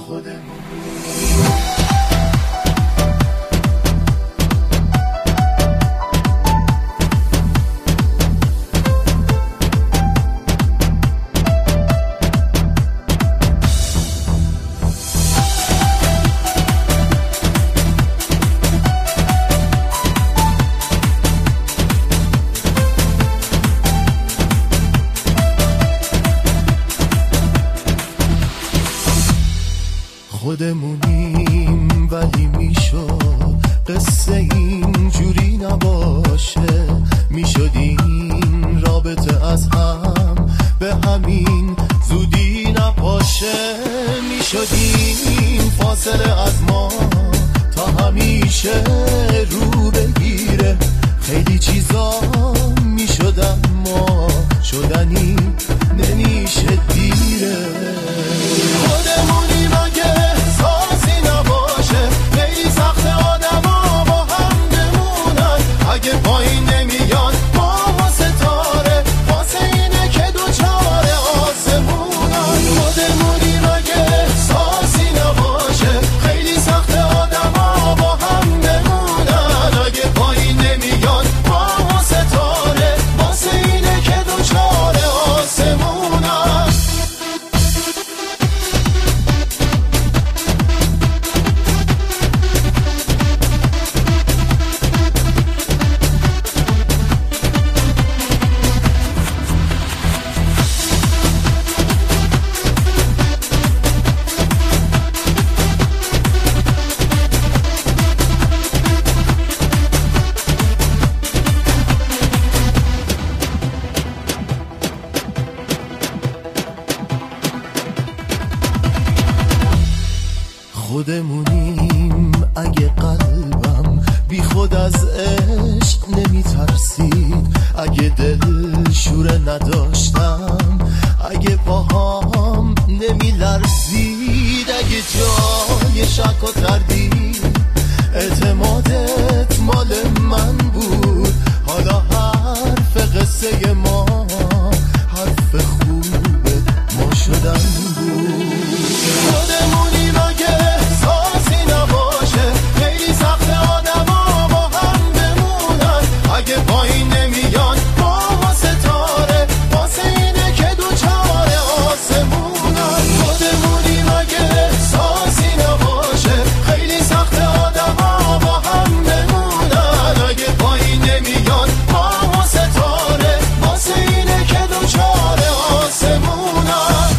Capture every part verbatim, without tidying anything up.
خودمون. خودمونیم ولی میشد قصه اینجوری نباشه، میشد این رابطه از هم به همین زودی نپاشه، میشد این فاصله از ما تا همیشه رو بگیره، خیلی چیزا میشد اما شدنی نمیشه دیره. خودمونیم اگه احساسی نباشه، خیلی سخت آدما با هم بمونن، اگه پایین نمیان ما و ستاره، واسه اینه که دوچار آسمونن. خودمونیم اگه احساسی نباشه، خیلی سخت آدما با هم بمونن، اگه پایین نمیان ما و ستاره، واسه اینه که دوچار آسمونن. خودمونیم اگه قلبم بی خود از عشق نمیترسید، اگه دل شوره نداشتم، اگه پاهام نمیلرزید، اگه جای شک و تردید اعتمادت مال من بود، حالا حرف قصه ما حرف خوب ما شدن بود. خودمونیم اگه احساسی نباشه، خیلی سخت آدما با هم بمونن، اگه پایین نمیان ما و ستاره، واسه اینه که دوچار آسمونن. خودمونیم اگه احساسی نباشه، خیلی سخت آدما با هم بمونن، اگه پایین نمیان ما و ستاره، واسه اینه که دوچار آسمونن.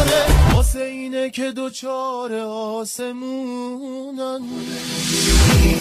که دوچار آسمونن.